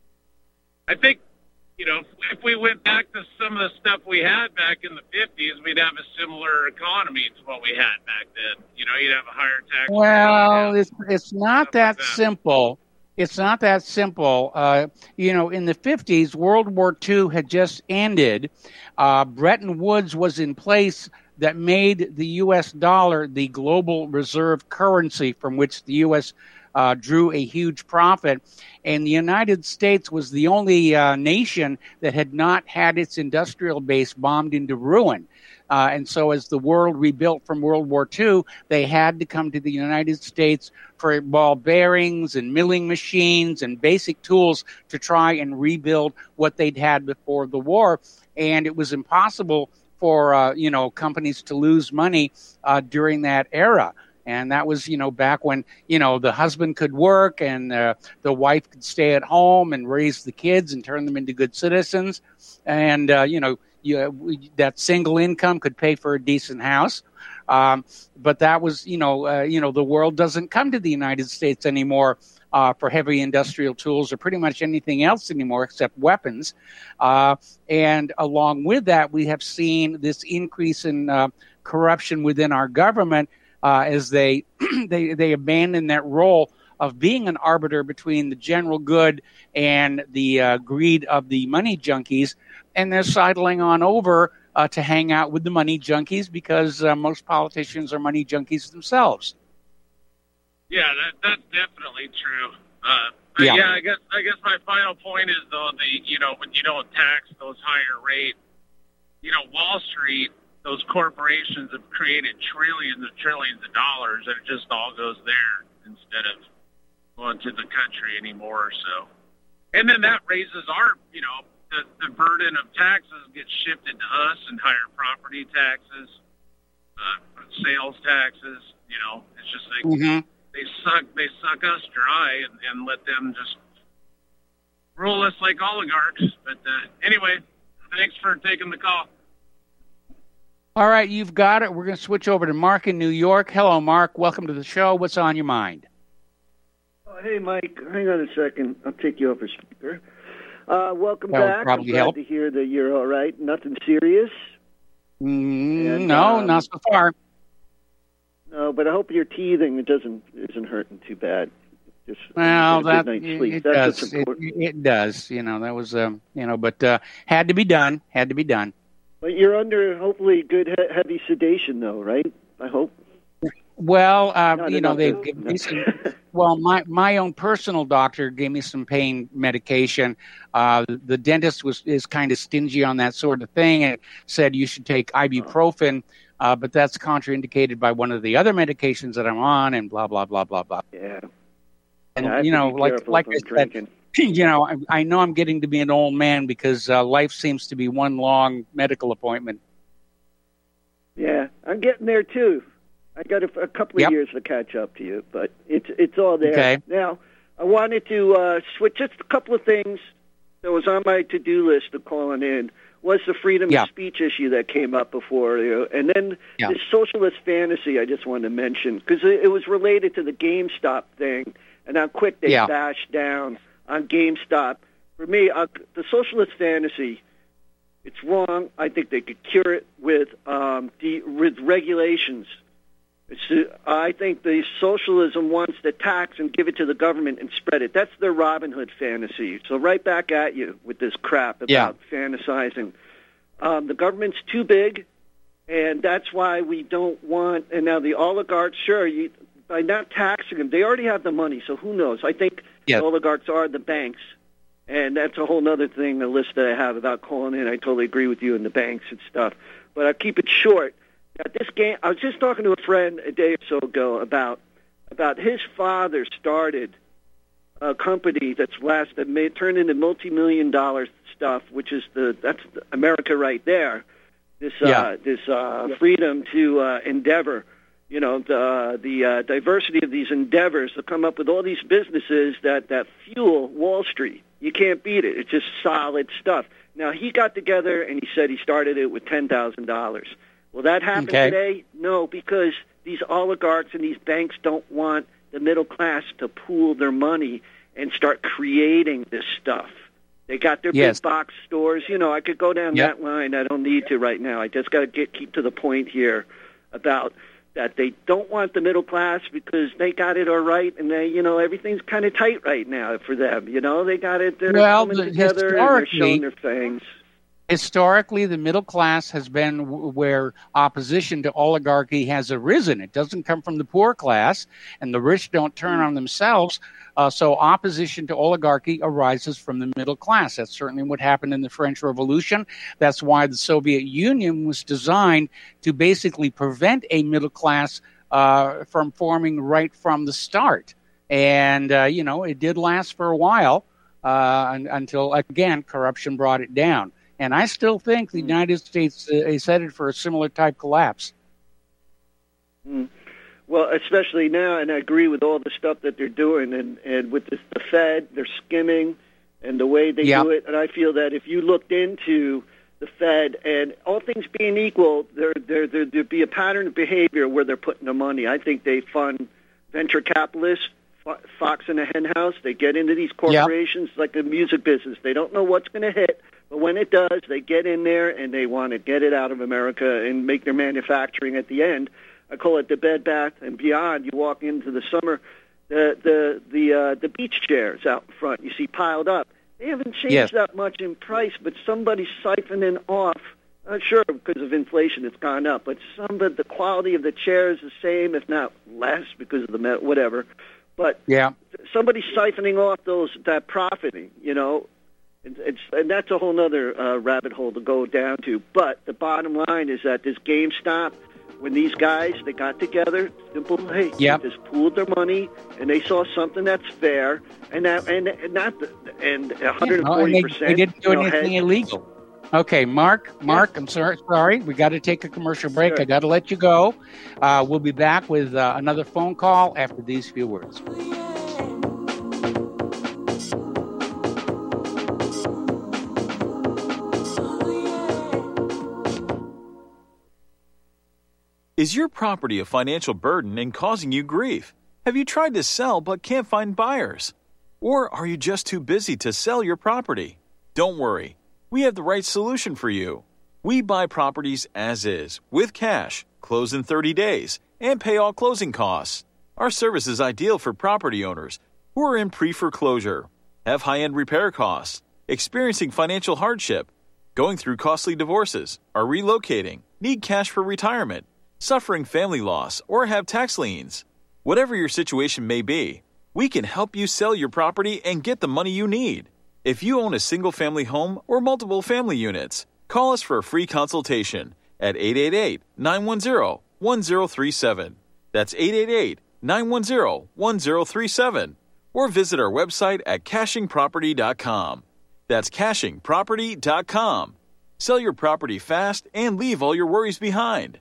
I think, you know, if, if we went back to some of the stuff we had back in the fifties, we'd have a similar economy to what we had back then. You know, you'd have a higher tax rate. Well, it's, it's not that, like that simple. It's not that simple. Uh, you know, in the fifties, World War Two had just ended. Uh, Bretton Woods was in place that made the U S dollar the global reserve currency from which the U S uh, drew a huge profit. And the United States was the only uh, nation that had not had its industrial base bombed into ruin. Uh, and so as the world rebuilt from World War Two, they had to come to the United States for ball bearings and milling machines and basic tools to try and rebuild what they'd had before the war. And it was impossible for, uh, you know, companies to lose money uh, during that era. And that was, you know, back when, you know, the husband could work and uh, the wife could stay at home and raise the kids and turn them into good citizens. And, uh, you know, you, that single income could pay for a decent house. Um, but that was, you know, uh, you know, the world doesn't come to the United States anymore uh, for heavy industrial tools or pretty much anything else anymore except weapons. Uh, and along with that, we have seen this increase in uh, corruption within our government uh, as they, they they abandon that role of being an arbiter between the general good and the uh, greed of the money junkies, and they're sidling on over uh, to hang out with the money junkies because uh, most politicians are money junkies themselves. Yeah, that, that's definitely true. Uh, but yeah. yeah, I guess I guess my final point is though the you know when you don't tax those higher rates, you know Wall Street, those corporations have created trillions and trillions of dollars, and it just all goes there instead of going to the country anymore. So, and then that raises our, you know, the, the burden of taxes gets shifted to us and higher property taxes, uh, sales taxes. You know, it's just like mm-hmm. they suck, they suck us dry and, and let them just rule us like oligarchs. But uh, anyway, thanks for taking the call. All right, you've got it. We're going to switch over to Mark in New York. Hello, Mark. Welcome to the show. What's on your mind? Hey, Mike, hang on a second. I'll take you off a speaker. Uh, welcome that back. Probably I'm glad help. to hear that you're all right. Nothing serious? Mm, and, no, um, not so far. No, but I hope your teething it doesn't isn't hurting too bad. Just well, get a that good night's sleep. it That's does. what's important. It, it does. You know, that was um, you know, but uh, had to be done. Had to be done. But you're under hopefully good he- heavy sedation, though, right? I hope. Well, uh, No, you no, know, no, they've no. given me some. Well, my my own personal doctor gave me some pain medication. Uh, the dentist was is kind of stingy on that sort of thing and said you should take ibuprofen, uh, but that's contraindicated by one of the other medications that I'm on, and blah blah blah blah blah. Yeah. And Yeah, I have you to know, be like careful like if I I'm said, drinking. you know, I, I know I'm getting to be an old man because uh, life seems to be one long medical appointment. Yeah, I'm getting there too. I got a, a couple of Yep. years to catch up to you, but it's it's all there. Okay. Now, I wanted to uh, switch just a couple of things that was on my to-do list of calling in. Was the freedom Yeah. of speech issue that came up before you, and then Yeah. this socialist fantasy I just wanted to mention because it, it was related to the GameStop thing and how quick they Yeah. bashed down on GameStop. For me, uh, the socialist fantasy. It's wrong. I think they could cure it with um, de- with regulations. It's, uh, I think the socialism wants to tax and give it to the government and spread it. That's their Robin Hood fantasy. So right back at you with this crap about Yeah. fantasizing. Um, the government's too big, and that's why we don't want. And now the oligarchs, sure, you, by not taxing them, they already have the money. So who knows? I think Yeah. the oligarchs are the banks. And that's a whole other thing, a list that I have about calling in. I totally agree with you in the banks and stuff. But I'll keep it short. Now, this game, I was just talking to a friend a day or so ago about about his father started a company that's last that made turned into multi-million dollar stuff, which is the that's America right there. This Yeah. uh, this uh, freedom to uh, endeavor. You know, the the uh, diversity of these endeavors to come up with all these businesses that, that fuel Wall Street. You can't beat it. It's just solid stuff. Now, he got together and he said he started it with ten thousand dollars. Will that happen Okay. today? No, because these oligarchs and these banks don't want the middle class to pool their money and start creating this stuff. They got their Yes. big box stores. You know, I could go down Yep. that line. I don't need to right now. I just got to get keep to the point here about that they don't want the middle class because they got it all right, and they, you know, everything's kind of tight right now for them. You know, they got it. They're Well, coming the- together and they're historically- showing their fangs. Historically, the middle class has been w- where opposition to oligarchy has arisen. It doesn't come from the poor class, and the rich don't turn on themselves. Uh, so opposition to oligarchy arises from the middle class. That's certainly what happened in the French Revolution. That's why the Soviet Union was designed to basically prevent a middle class uh, from forming right from the start. And, uh, you know, it did last for a while uh, un- until, again, corruption brought it down. And I still think the United States uh, is headed for a similar type collapse. Mm. Well, especially now, and I agree with all the stuff that they're doing, and, and with this, the Fed, they're skimming, and the way they Yeah. do it. And I feel that if you looked into the Fed, and all things being equal, there there there there'd be a pattern of behavior where they're putting their money. I think they fund venture capitalists fo- fox in a hen house. They get into these corporations yep. like the music business. They don't know what's going to hit, but when it does, they get in there and they want to get it out of America and make their manufacturing at the end. I call it the Bed Bath and Beyond. You walk into the summer, the the the uh, the beach chairs out in front you see piled up. They haven't changed yes. that much in price, but somebody's siphoning off. Not sure because of inflation it's gone up, but some of the quality of the chair is the same, if not less, because of the metal, whatever. But yeah. somebody's siphoning off those that profiting, you know. It's, it's, and that's a whole other uh, rabbit hole to go down to. But the bottom line is that this GameStop, when these guys, they got together, simple, hey, yep. they just pooled their money, and they saw something that's fair, and that, and, and not the, and one hundred forty percent. Yeah, no, they, they didn't do you know, anything had, illegal. Okay, Mark, Mark, yeah. I'm sorry, sorry. We got to take a commercial break. Sure. I got to let you go. Uh, we'll be back with uh, another phone call after these few words. Is your property a financial burden and causing you grief? Have you tried to sell but can't find buyers? Or are you just too busy to sell your property? Don't worry. We have the right solution for you. We buy properties as is, with cash, close in thirty days, and pay all closing costs. Our service is ideal for property owners who are in pre-foreclosure, have high-end repair costs, experiencing financial hardship, going through costly divorces, are relocating, need cash for retirement, suffering family loss, or have tax liens. Whatever your situation may be, we can help you sell your property and get the money you need. If you own a single-family home or multiple family units, call us for a free consultation at eight eight eight, nine one zero, one zero three seven. That's eight eight eight, nine one zero, one zero three seven. Or visit our website at caching property dot com. That's caching property dot com. Sell your property fast and leave all your worries behind.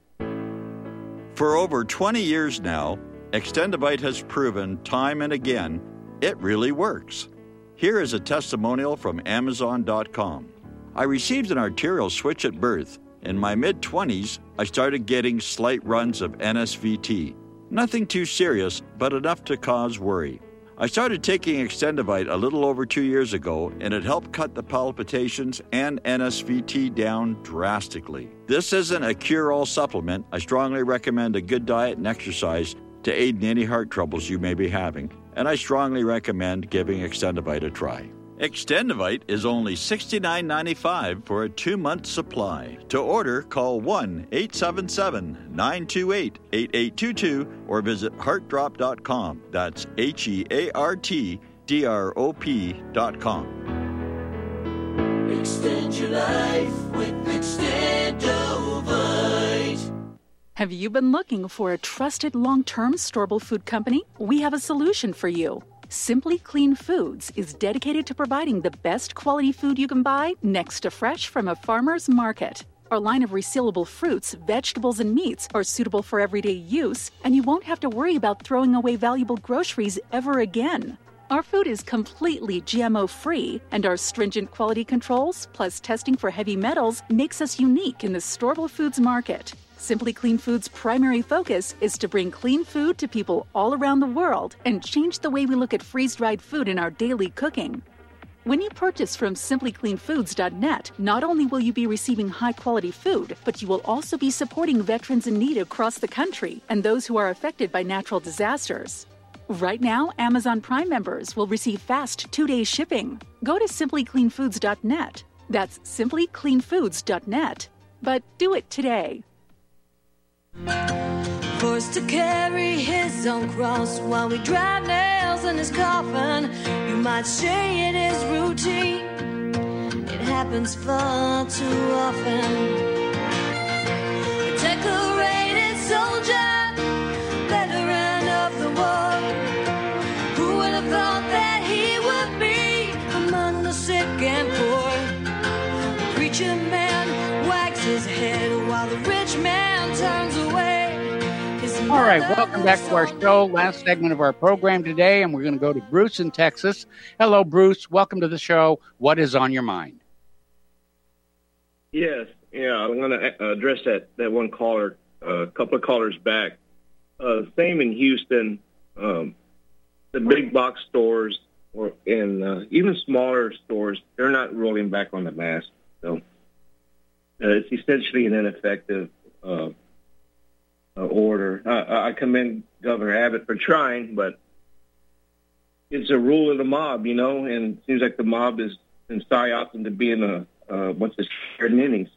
For over twenty years now, Extendivite has proven time and again it really works. Here is a testimonial from Amazon dot com. I received an arterial switch at birth. In my mid-twenties, I started getting slight runs of N S V T. Nothing too serious, but enough to cause worry. I started taking Extendivite a little over two years ago, and it helped cut the palpitations and N S V T down drastically. This isn't a cure-all supplement. I strongly recommend a good diet and exercise to aid in any heart troubles you may be having, and I strongly recommend giving Extendivite a try. Extendivite is only sixty-nine ninety-five for a two-month supply. To order, call one eight seven seven, nine two eight, eight eight two two or visit heart drop dot com. That's H E A R T D R O P dot com. Extend your life with Extendivite. Have you been looking for a trusted long-term storable food company? We have a solution for you. Simply Clean Foods is dedicated to providing the best quality food you can buy next to fresh from a farmer's market. Our line of resealable fruits, vegetables, and meats are suitable for everyday use, and you won't have to worry about throwing away valuable groceries ever again. Our food is completely G M O-free, and our stringent quality controls, plus testing for heavy metals, makes us unique in the storable foods market. Simply Clean Foods' primary focus is to bring clean food to people all around the world and change the way we look at freeze-dried food in our daily cooking. When you purchase from simply clean foods dot net, not only will you be receiving high-quality food, but you will also be supporting veterans in need across the country and those who are affected by natural disasters. Right now, Amazon Prime members will receive fast two-day shipping. Go to simply clean foods dot net. That's simply clean foods dot net. But do it today. Forced to carry his own cross while we drive nails in his coffin. You might say it is routine. It happens far too often. A decorated soldier, veteran of the war. Who would have thought that he would be among the sick and poor? The preacher man wags his head while the rich man turns away. All right, welcome back to our show. Last segment of our program today, and we're going to go to Bruce in Texas. Hello, Bruce. Welcome to the show. What is on your mind? Yes, yeah, I'm going to address that, that one caller, uh, a couple of callers back. Uh, same in Houston. Um, the big box stores or in uh, even smaller stores, they're not rolling back on the mask. So uh, it's essentially an ineffective uh, uh, order. Uh, I commend Governor Abbott for trying, but it's a rule of the mob, you know, and it seems like the mob is been psyoped into being a uh, bunch of scared ninnies.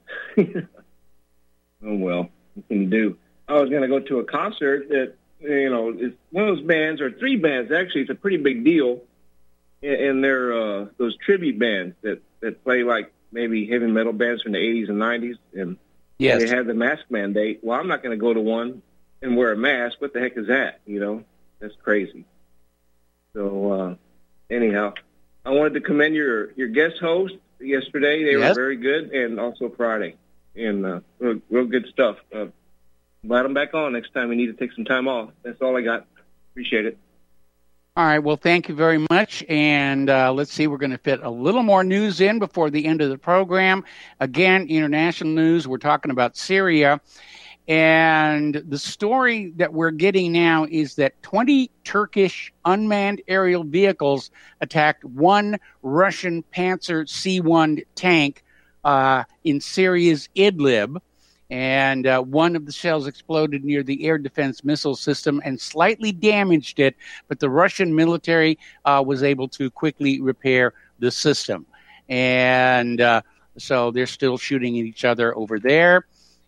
Oh, well, what can you do? I was going to go to a concert that, you know, it's one of those bands, or three bands, actually. It's a pretty big deal. And they're uh, those tribute bands that, that play like maybe heavy metal bands from the eighties and nineties. And yes. They have the mask mandate. Well, I'm not going to go to one and wear a mask. What the heck is that? You know, that's crazy. So, uh, anyhow, I wanted to commend your, your guest host yesterday. They yes. were very good, and also Friday. And uh, real, real good stuff. Uh, glad I'm back on next time we need to take some time off. That's all I got. Appreciate it. All right. Well, thank you very much. And uh, let's see, we're going to fit a little more news in before the end of the program. Again, international news. We're talking about Syria. And the story that we're getting now is that twenty Turkish unmanned aerial vehicles attacked one Russian Panzer C one tank uh, in Syria's Idlib. And uh, one of the shells exploded near the air defense missile system and slightly damaged it, but the Russian military uh, was able to quickly repair the system. And uh, so they're still shooting at each other over there.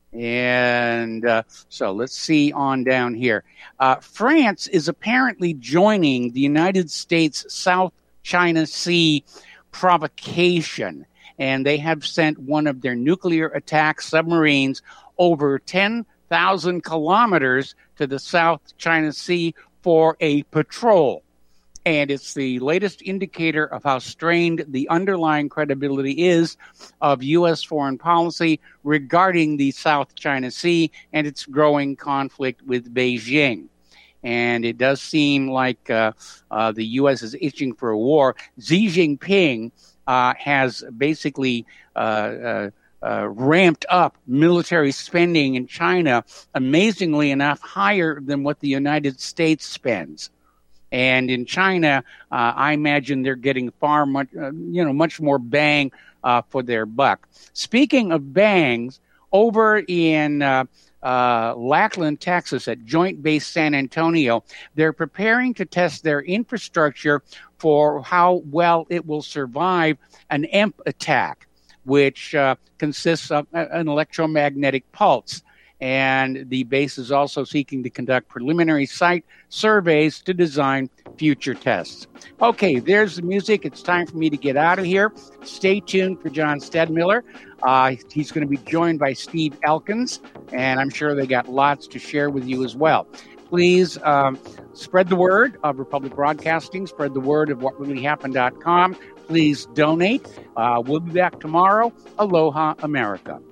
And uh, so let's see on down here. Uh, France is apparently joining the United States South China Sea provocation. And they have sent one of their nuclear attack submarines over ten thousand kilometers to the South China Sea for a patrol. And it's the latest indicator of how strained the underlying credibility is of U S foreign policy regarding the South China Sea and its growing conflict with Beijing. And it does seem like uh, uh, the U S is itching for a war. Xi Jinping Uh, has basically uh, uh, uh, ramped up military spending in China, amazingly enough, higher than what the United States spends. And in China, uh, I imagine they're getting far much, uh, you know, much more bang uh, for their buck. Speaking of bangs, over in uh, uh, Lackland, Texas, at Joint Base San Antonio, they're preparing to test their infrastructure for how well it will survive an E M P attack, which uh, consists of an electromagnetic pulse. And the base is also seeking to conduct preliminary site surveys to design future tests. Okay, there's the music. It's time for me to get out of here. Stay tuned for John Stedmiller. Uh, he's going to be joined by Steve Elkins, and I'm sure they got lots to share with you as well. Please um, spread the word of Republic Broadcasting. Spread the word of what really happened dot com. Please donate. Uh, we'll be back tomorrow. Aloha, America.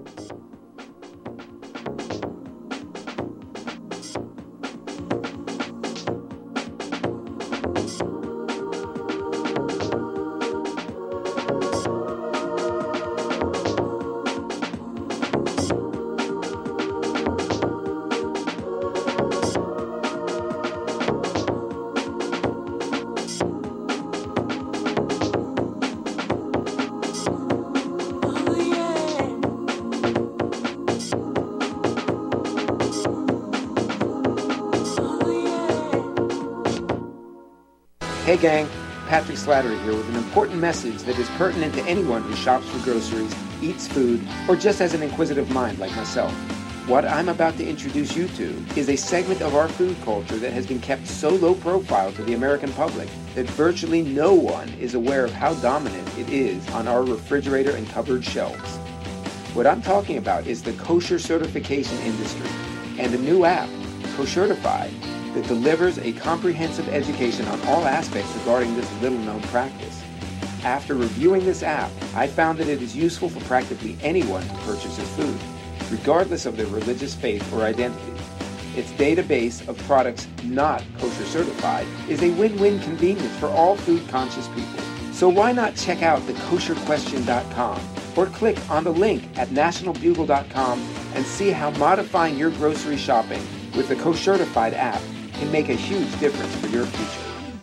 Hey gang, Patrick Slattery here with an important message that is pertinent to anyone who shops for groceries, eats food, or just has an inquisitive mind like myself. What I'm about to introduce you to is a segment of our food culture that has been kept so low profile to the American public that virtually no one is aware of how dominant it is on our refrigerator and cupboard shelves. What I'm talking about is the kosher certification industry and a new app, Koshertified, that delivers a comprehensive education on all aspects regarding this little-known practice. After reviewing this app, I found that it is useful for practically anyone who purchases food, regardless of their religious faith or identity. Its database of products not kosher certified is a win-win convenience for all food-conscious people. So why not check out the kosher question dot com or click on the link at national bugle dot com and see how modifying your grocery shopping with the Koshertified app can make a huge difference for your future.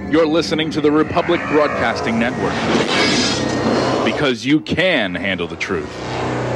You're listening to the Republic Broadcasting Network. Because you can handle the truth.